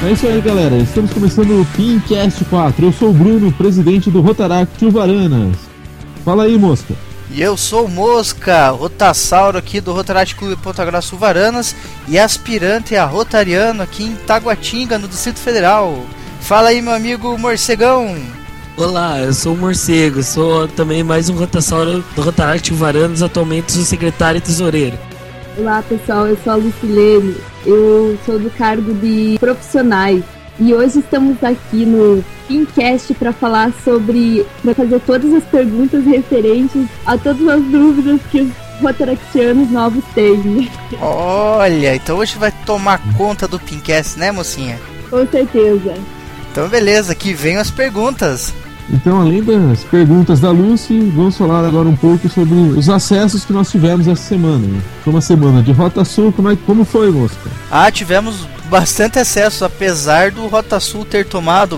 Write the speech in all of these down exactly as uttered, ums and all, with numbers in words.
É isso aí, galera. Estamos começando o Pincast quatro. Eu sou o Bruno, presidente do Rotaract Uvaranas. Fala aí, Mosca. E eu sou o Mosca, Rotassauro aqui do Rotaract Clube Ponta Grossa Uvaranas e aspirante a rotariano aqui em Taguatinga, no Distrito Federal. Fala aí, meu amigo Morcegão. Olá, eu sou o Morcego, sou também mais um Rotassauro do Rotaract Uvaranas, atualmente sou secretário e tesoureiro. Olá pessoal, eu sou a Lucilene, eu sou do cargo de profissionais e hoje estamos aqui no Pincast para falar sobre, para fazer todas as perguntas referentes a todas as dúvidas que os rotaractianos novos têm. Olha, então hoje vai tomar conta do Pincast, né, mocinha? Com certeza. Então beleza, aqui vem as perguntas. Então, além das perguntas da Lucy, vamos falar agora um pouco sobre os acessos que nós tivemos essa semana. Foi uma semana de Rota Sul, como, é, como foi, Mosca? Ah, tivemos bastante acesso, apesar do Rota Sul ter tomado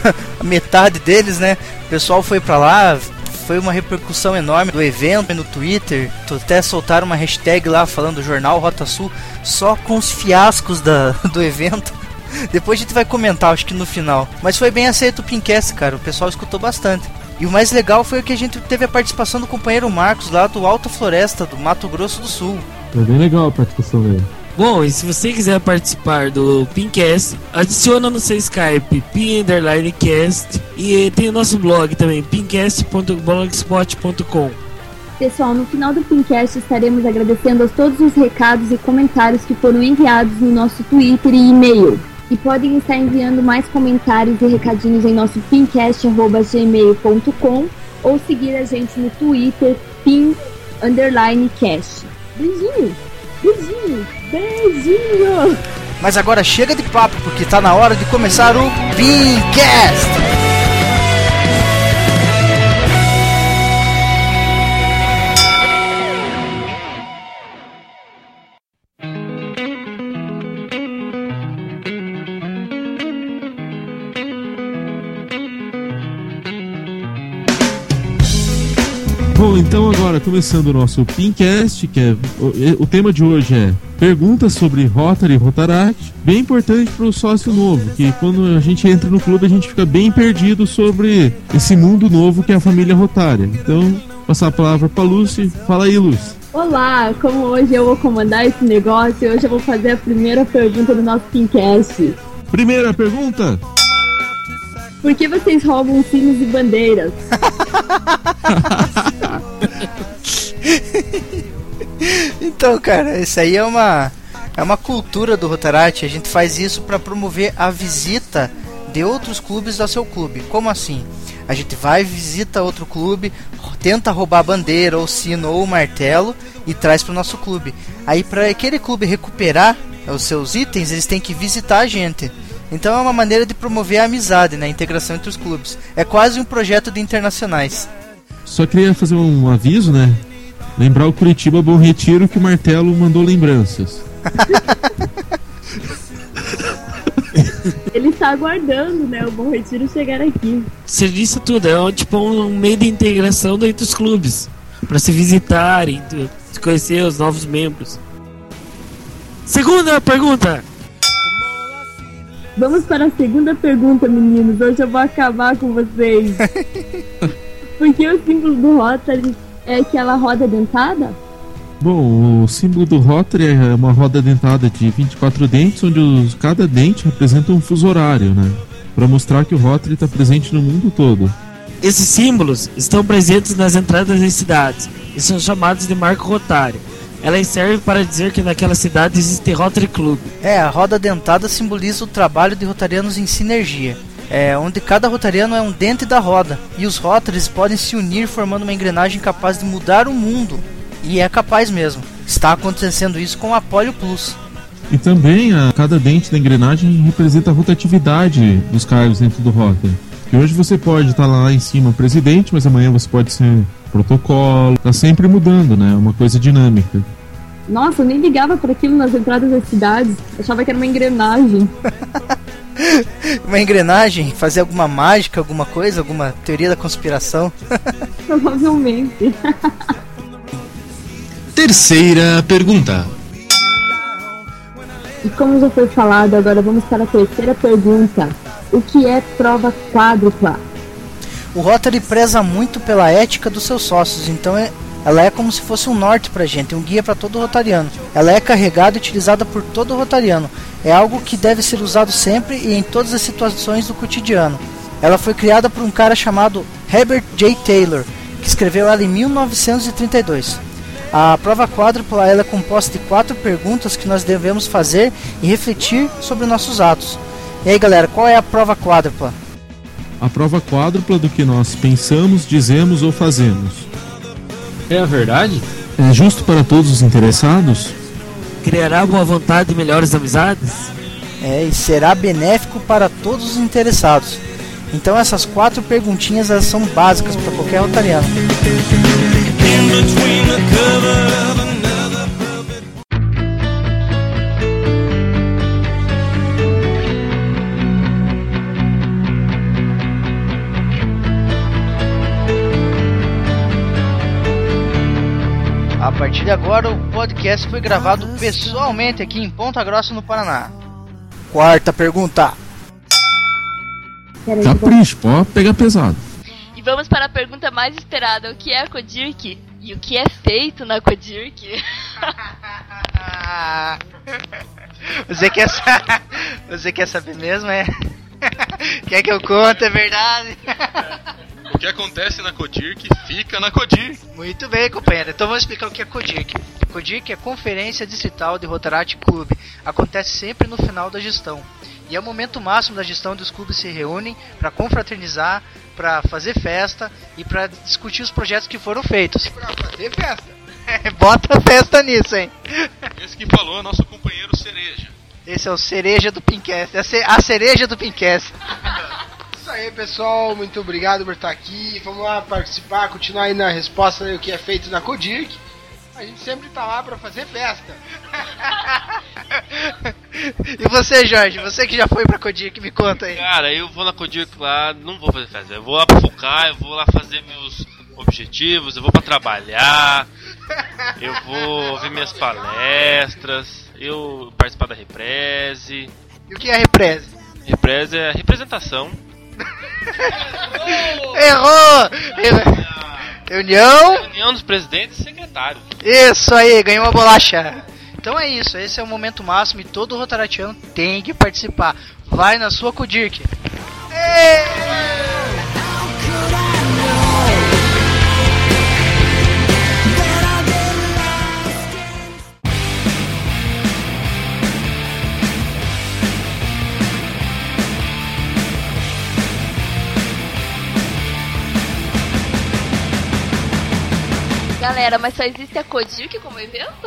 a metade deles, né? O pessoal foi pra lá, foi uma repercussão enorme do evento no Twitter. Até soltaram uma hashtag lá falando Jornal Rota Sul, só com os fiascos da, do evento. Depois a gente vai comentar, acho que no final. Mas foi bem aceito o Pincast, cara. O pessoal escutou bastante. E o mais legal foi que a gente teve a participação do companheiro Marcos lá do Alta Floresta, do Mato Grosso do Sul. Foi bem legal a participação dele. Bom, e se você quiser participar do Pincast, adiciona no seu Skype pin underline cast e tem o nosso blog também, pincast ponto blogspot ponto com. Pessoal, no final do Pincast estaremos agradecendo a todos os recados e comentários que foram enviados no nosso Twitter e e-mail. E podem estar enviando mais comentários e recadinhos em nosso pincast arroba gmail ponto com ou seguir a gente no Twitter, pin underline cast. Beijinho, beijinho, beijinho! Mas agora chega de papo, porque tá na hora de começar o Pincast! Bom, então agora começando o nosso Pincast, que é o, o tema de hoje é perguntas sobre Rotary e Rotaract, bem importante para o sócio novo, que quando a gente entra no clube a gente fica bem perdido sobre esse mundo novo que é a família Rotária. Então, passar a palavra para Lucy. Fala aí, Lucy. Olá, como hoje eu vou comandar esse negócio, hoje eu vou fazer a primeira pergunta do nosso Pincast. Primeira pergunta. Por que vocês roubam sinos e bandeiras? Então, cara, isso aí é uma é uma cultura do Rotaract. A gente faz isso para promover a visita de outros clubes ao seu clube. Como assim? A gente vai, visita outro clube, tenta roubar a bandeira, ou sino, ou o martelo e traz para o nosso clube. Aí, para aquele clube recuperar os seus itens, eles têm que visitar a gente. Então é uma maneira de promover a amizade, né? A integração entre os clubes. É quase um projeto de internacionais. Só queria fazer um aviso, né? Lembrar o Curitiba Bom Retiro que o Martelo mandou lembranças. Ele está aguardando, né, o Bom Retiro chegar aqui. Serviço tudo, é tipo um meio de integração entre os clubes, para se visitarem, se conhecer os novos membros. Segunda pergunta. Vamos para a segunda pergunta, meninos. Hoje eu vou acabar com vocês. Porque o símbolo do Rotary é aquela roda dentada? Bom, o símbolo do Rotary é uma roda dentada de vinte e quatro dentes, onde os, cada dente representa um fuso horário, né? Para mostrar que o Rotary está presente no mundo todo. Esses símbolos estão presentes nas entradas das cidades e são chamados de marco rotário. Elas servem para dizer que naquela cidade existe Rotary Club. É, a roda dentada simboliza o trabalho de rotarianos em sinergia. É, onde cada rotariano é um dente da roda. E os Rotaries podem se unir formando uma engrenagem capaz de mudar o mundo. E é capaz mesmo. Está acontecendo isso com o Apollo Plus. E também a, cada dente da engrenagem representa a rotatividade dos cargos dentro do Rotary. Que hoje você pode estar lá em cima presidente, mas amanhã você pode ser protocolo. Tá sempre mudando, né? É uma coisa dinâmica. Nossa, eu nem ligava para aquilo nas entradas das cidades. Achava que era uma engrenagem. Uma engrenagem? Fazer alguma mágica, alguma coisa? Alguma teoria da conspiração? Provavelmente. Terceira pergunta. E como já foi falado, agora vamos para a terceira pergunta. O que é prova quádrupla? O Rotary preza muito pela ética dos seus sócios, então é, ela é como se fosse um norte pra gente, um guia para todo rotariano. Ela é carregada e utilizada por todo rotariano. É algo que deve ser usado sempre e em todas as situações do cotidiano. Ela foi criada por um cara chamado Herbert J. Taylor, que escreveu ela em mil novecentos e trinta e dois. A prova quádrupla ela é composta de quatro perguntas que nós devemos fazer e refletir sobre nossos atos. E aí, galera, qual é a prova quádrupla? A prova quádrupla do que nós pensamos, dizemos ou fazemos. É a verdade? É justo para todos os interessados? Criará boa vontade e melhores amizades? É, e será benéfico para todos os interessados. Então essas quatro perguntinhas elas são básicas para qualquer rotariano. A partir de agora, o podcast foi gravado pessoalmente aqui em Ponta Grossa, no Paraná. Quarta pergunta. Capricho, pode pegar pesado. E vamos para a pergunta mais esperada. O que é a Codirc? E o que é feito na Codirc? Você quer, sa- Você quer saber mesmo, é? Quer que eu conte, é verdade? O que acontece na Codirc fica na Codirc. Muito bem, companheiro. Então vamos explicar o que é Codirc. Codirc é Conferência Distrital de Rotaract Club. Acontece sempre no final da gestão. E é o momento máximo da gestão onde os clubes se reúnem para confraternizar, para fazer festa e para discutir os projetos que foram feitos. Pra fazer festa. Bota festa nisso, hein? Esse que falou é nosso companheiro Cereja. Esse é o cereja do Pincast. A, ce- a cereja do Pincast. Isso aí, pessoal. Muito obrigado por estar aqui. Vamos lá participar, continuar aí na resposta do que é feito na Codirc. A gente sempre tá lá pra fazer festa. E você, Jorge? Você que já foi pra Codirc, me conta aí. Cara, eu vou na Codirc lá, não vou fazer festa. Eu vou lá pra focar, eu vou lá fazer meus objetivos, eu vou pra trabalhar, eu vou ver minhas palestras, eu participar da Represe. E o que é a Represe? Represe é representação. Errou! Errou! Reunião? Reunião dos presidentes e secretários. Isso aí, ganhou uma bolacha. Então é isso, esse é o momento máximo e todo rotaratiano tem que participar. Vai na sua Codirc. Galera, mas só existe a Codirc como evento?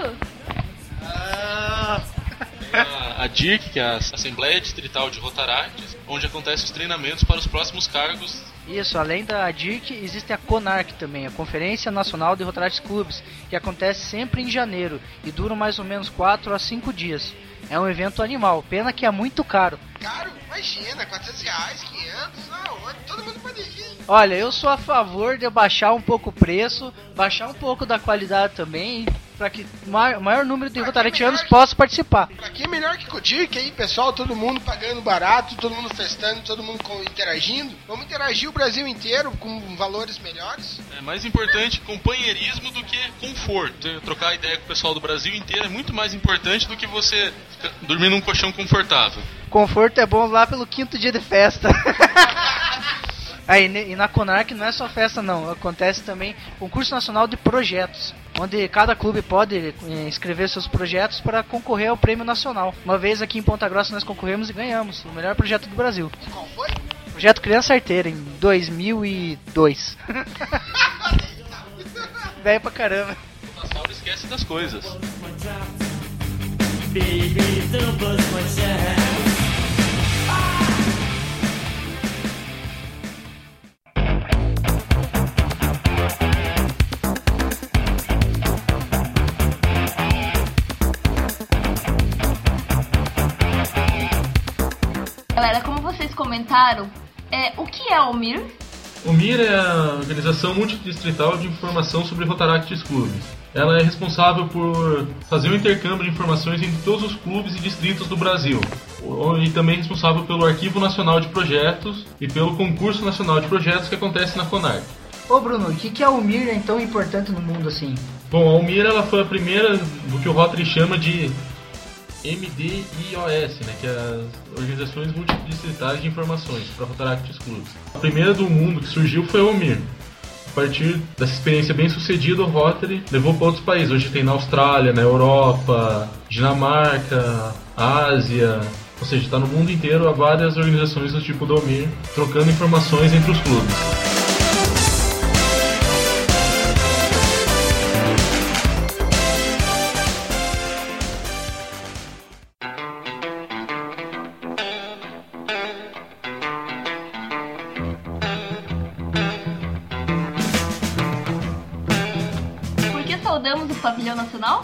A, a D I R C, que é a Assembleia Distrital de Rotaract, onde acontecem os treinamentos para os próximos cargos. Isso, além da D I R C, existe a CONARC também, a Conferência Nacional de Rotaract Clubes, que acontece sempre em janeiro e dura mais ou menos quatro a cinco dias. É um evento animal, pena que é muito caro. Caro? Imagina, quatrocentos reais, quinhentos, não, todo mundo pode ir. Olha, eu sou a favor de baixar um pouco o preço, baixar um pouco da qualidade também, para que o maior número de rotaratianos possa participar. Pra que é melhor que Codirc aí, pessoal? Todo mundo pagando barato, todo mundo festando, todo mundo com- interagindo. Vamos interagir o Brasil inteiro com valores melhores. É mais importante companheirismo do que conforto. Trocar ideia com o pessoal do Brasil inteiro é muito mais importante do que você ficar- dormir num colchão confortável. Conforto é bom lá pelo quinto dia de festa. Aí, ne- e na CONARC não é só festa não, acontece também concurso nacional de projetos, onde cada clube pode eh, inscrever seus projetos para concorrer ao prêmio nacional. Uma vez aqui em Ponta Grossa nós concorremos e ganhamos o melhor projeto do Brasil. E qual foi? Projeto Criança Arteira, em dois mil e dois. Velho pra caramba. O Nassau esquece das coisas. Galera, como vocês comentaram, é, o que é o M I R? O M I R é a Organização Multidistrital de Informação sobre Rotaracts Clubes. ela é responsável por fazer o intercâmbio de informações entre todos os clubes e distritos do Brasil. E também responsável pelo Arquivo Nacional de Projetos e pelo Concurso Nacional de Projetos que acontece na CONARP. Ô Bruno, o que, que a Almir é tão importante no mundo assim? Bom, a Almir ela foi a primeira do que o Rotary chama de M D I O S, né, que é as Organizações Multidistritais de Informações para Rotaract Clubs. A primeira do mundo que surgiu foi a Almir. A partir dessa experiência bem sucedida, o Rotary levou para outros países. Hoje tem na Austrália, na Europa, Dinamarca, Ásia, ou seja, está no mundo inteiro há várias organizações do tipo da Almir trocando informações entre os clubes. Saudamos o pavilhão nacional?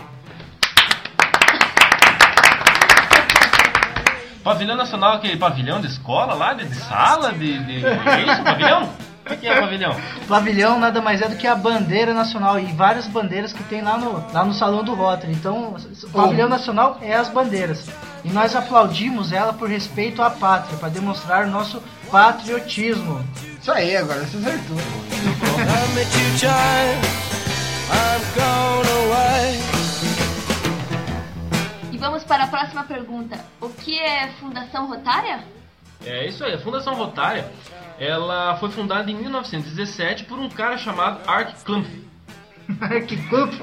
Pavilhão nacional, aquele pavilhão de escola lá, de, de sala, de, de... É isso, pavilhão? O que é pavilhão? Pavilhão nada mais é do que a bandeira nacional e várias bandeiras que tem lá no, lá no salão do Rotary. Então, o pavilhão nacional é as bandeiras. E nós aplaudimos ela por respeito à pátria, para demonstrar nosso patriotismo. Isso aí, agora você acertou. E vamos para a próxima pergunta. O que é Fundação Rotária? É isso aí, a Fundação Rotária, ela foi fundada em mil novecentos e dezessete por um cara chamado Art Klump. Art Klump?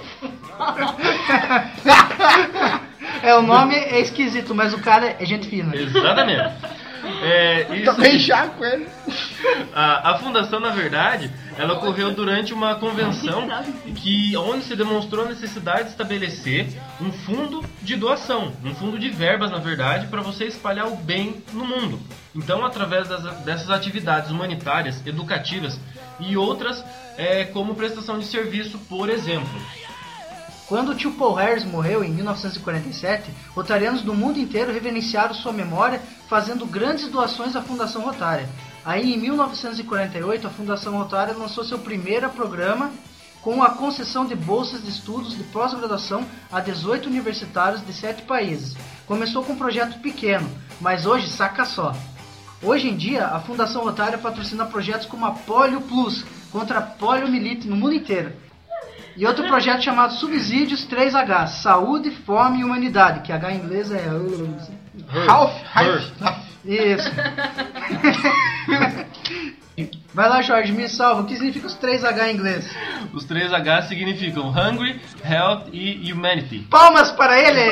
É, o nome é esquisito, mas o cara é gente fina. Exatamente. É, isso, Também já com ele. A, a fundação, na verdade, ela ocorreu durante uma convenção que, onde se demonstrou a necessidade de estabelecer um fundo de doação, um fundo de verbas, na verdade, para você espalhar o bem no mundo. Então, através das, dessas atividades humanitárias, educativas e outras, é, como prestação de serviço, por exemplo. Quando o tio Paul Harris morreu em mil novecentos e quarenta e sete, rotarianos do mundo inteiro reverenciaram sua memória fazendo grandes doações à Fundação Rotária. Aí, em mil novecentos e quarenta e oito, a Fundação Rotária lançou seu primeiro programa com a concessão de bolsas de estudos de pós-graduação a dezoito universitários de sete países. Começou com um projeto pequeno, mas hoje, saca só. Hoje em dia, a Fundação Rotária patrocina projetos como a Polio Plus, contra a poliomielite no mundo inteiro. E outro projeto chamado Subsídios três H, Saúde, Fome e Humanidade, que H em inglês é... Health, health. Isso. Vai lá, Jorge, me salva. O que significa os três H em inglês? Os três H significam Hungry, Health e Humanity. Palmas para ele!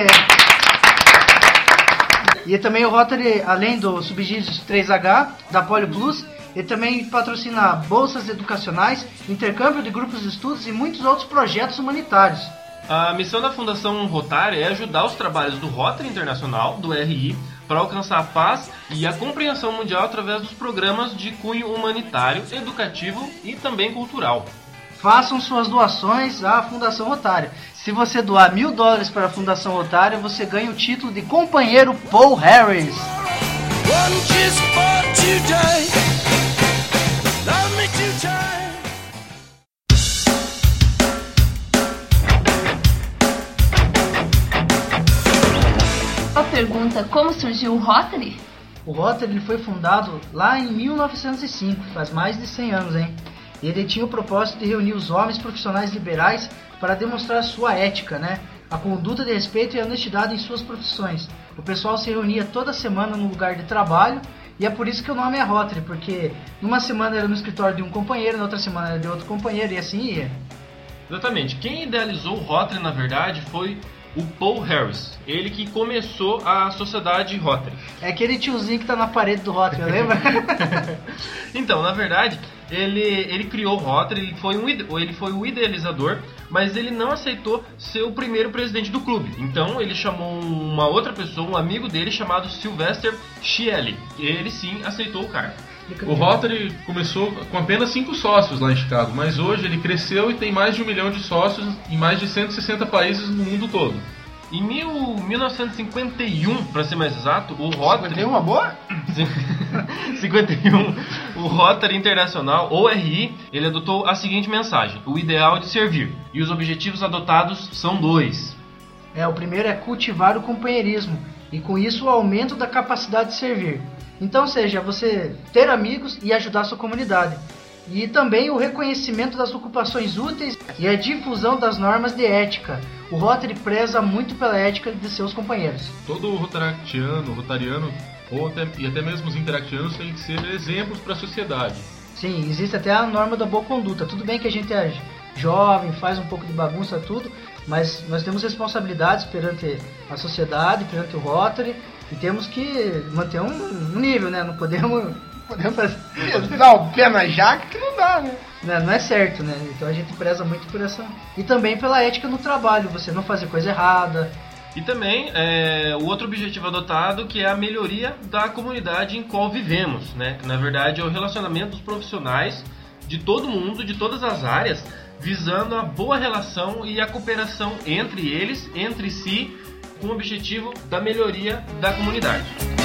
E também o Rotary, além do Subsídios três H, da Polio Plus, ele também patrocina bolsas educacionais, intercâmbio de grupos de estudos e muitos outros projetos humanitários. A missão da Fundação Rotária é ajudar os trabalhos do Rotary Internacional, do R I, para alcançar a paz e a compreensão mundial através dos programas de cunho humanitário, educativo e também cultural. Façam suas doações à Fundação Rotária. Se você doar mil dólares para a Fundação Rotária, você ganha o título de companheiro Paul Harris. A pergunta, como surgiu o Rotary? O Rotary ele foi fundado lá em mil novecentos e cinco, faz mais de cem anos, hein? Ele tinha o propósito de reunir os homens profissionais liberais para demonstrar sua ética, né? A conduta de respeito e a honestidade em suas profissões. O pessoal se reunia toda semana no lugar de trabalho e é por isso que o nome é Rotary, porque numa semana era no escritório de um companheiro, na outra semana era de outro companheiro e assim ia. Exatamente. Quem idealizou o Rotary, na verdade, foi o Paul Harris. Ele que começou a Sociedade Rotary. É aquele tiozinho que tá na parede do Rotary, lembra? Então, na verdade, ele, ele criou o Rotary, ele foi, um, ele foi o idealizador, mas ele não aceitou ser o primeiro presidente do clube. Então, ele chamou uma outra pessoa, um amigo dele, chamado Sylvester Schiele. Ele sim aceitou o cargo. O Rotary começou com apenas cinco sócios lá em Chicago, mas hoje ele cresceu e tem mais de um milhão de sócios em mais de cento e sessenta países no mundo todo. Em mil, mil novecentos e cinquenta e um, para ser mais exato, o Rotary... cinquenta e um, uma boa? cinquenta e um, o Rotary Internacional, ou R I, ele adotou a seguinte mensagem: o ideal de servir. E os objetivos adotados são dois. É, o primeiro é cultivar o companheirismo, e com isso o aumento da capacidade de servir. Então, seja você ter amigos e ajudar a sua comunidade. E também o reconhecimento das ocupações úteis e a difusão das normas de ética. O Rotary preza muito pela ética de seus companheiros. Todo rotaractiano, rotariano, ou até, e até mesmo os interactianos têm que ser exemplos para a sociedade. Sim, existe até a norma da boa conduta. Tudo bem que a gente é jovem, faz um pouco de bagunça, tudo, mas nós temos responsabilidades perante a sociedade, perante o Rotary, e temos que manter um, um nível, né? Não podemos... podemos fazer... Dar o pé na jaca que não dá, né? Não, não é certo, né? Então a gente preza muito por essa... E também pela ética no trabalho, você não fazer coisa errada. E também é, o outro objetivo adotado, que é a melhoria da comunidade em qual vivemos, né? Que na verdade é o relacionamento dos profissionais de todo mundo, de todas as áreas, visando a boa relação e a cooperação entre eles, entre si, com o objetivo da melhoria da comunidade.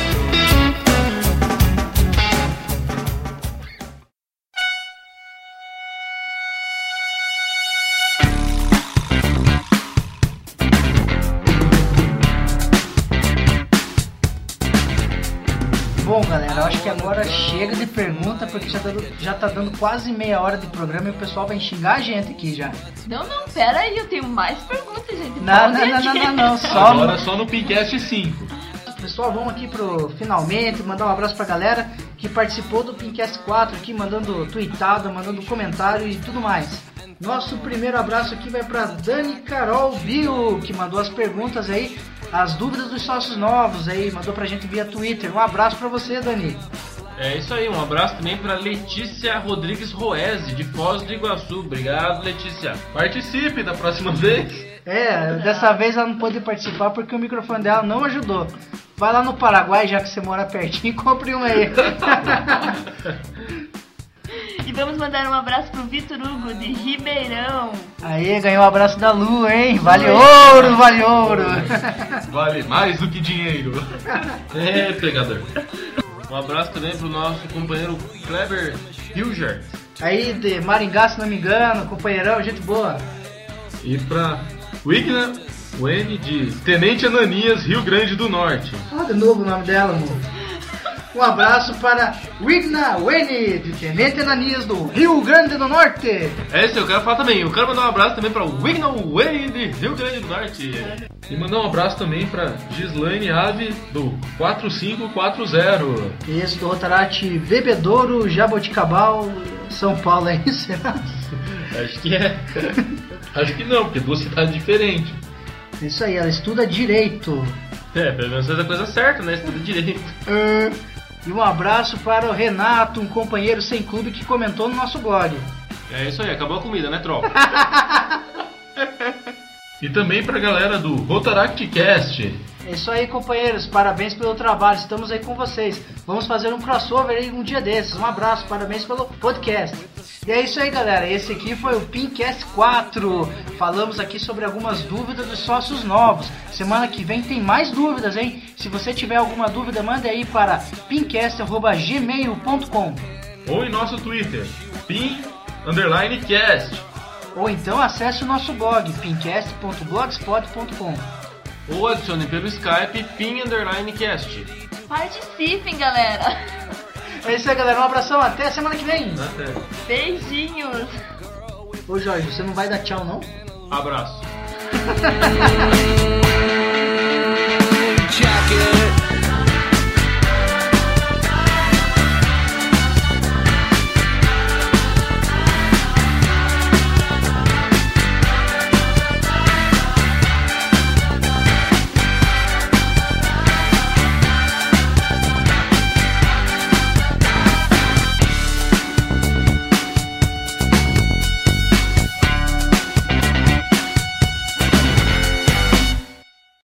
Bom, galera, eu acho que agora chega de pergunta, porque já tá, já tá dando quase meia hora de programa e o pessoal vai xingar a gente aqui já. Não, não, pera aí, eu tenho mais perguntas, gente. Não, não, não, não, não, não, só... Agora só no Pincast cinco. Pessoal, vamos aqui pro finalmente, mandar um abraço pra galera que participou do Pincast quatro aqui, mandando tweetada, mandando comentário e tudo mais. Nosso primeiro abraço aqui vai pra Dani Carol Bio, que mandou as perguntas aí, as dúvidas dos sócios novos aí, mandou pra gente via Twitter. Um abraço pra você, Dani. É isso aí, um abraço também para Letícia Rodrigues Roese, de Foz do Iguaçu. Obrigado, Letícia. Participe da próxima vez. É, dessa vez ela não pôde participar porque o microfone dela não ajudou. Vai lá no Paraguai, já que você mora pertinho, e compre uma aí. E vamos mandar um abraço pro Vitor Hugo, de Ribeirão. Aí, ganhou o abraço da Lu, hein? Vale ouro, vale ouro. Vale mais do que dinheiro. É, pegador. Um abraço também pro nosso companheiro Kleber Hilger. Aí, de Maringá, se não me engano, companheirão, gente boa. E pra Wigna Weni, de Tenente Ananias, Rio Grande do Norte. Fala de novo o nome dela, amor. Um abraço para Wigna Weni, de Tenente Ananias, do Rio Grande do Norte. É isso, eu quero falar também. Eu quero mandar um abraço também para Wigna Weni, de Rio Grande do Norte. E mandar um abraço também para Gislaine Ave, do quatro cinco quatro zero. Isso, do Rotaract Bebedouro, Jaboticabal, São Paulo, é isso? Acho que é. Acho que não, porque duas cidades diferentes. Isso aí, ela estuda Direito. É, pelo menos faz a coisa certa, né? Estuda Direito. Uh, e um abraço para o Renato, um companheiro sem clube que comentou no nosso blog. É isso aí, acabou a comida, né, tropa? E também pra galera do Rotaract Cast. É isso aí, companheiros, parabéns pelo trabalho, estamos aí com vocês. Vamos fazer um crossover aí um dia desses. Um abraço, parabéns pelo podcast. E é isso aí, galera, esse aqui foi o Pincast quatro. Falamos aqui sobre algumas dúvidas dos sócios novos. Semana que vem tem mais dúvidas, hein? Se você tiver alguma dúvida, mande aí para pincast arroba gmail ponto com. Ou em nosso Twitter, pin underline cast. Ou então acesse o nosso blog, pincast ponto blogspot ponto com. Ou adicione pelo Skype, pin underline cast. Participem, galera. É isso aí, galera. Um abração. Até semana que vem. Até. Beijinhos. Ô, Jorge, você não vai dar tchau, não? Abraço. Jack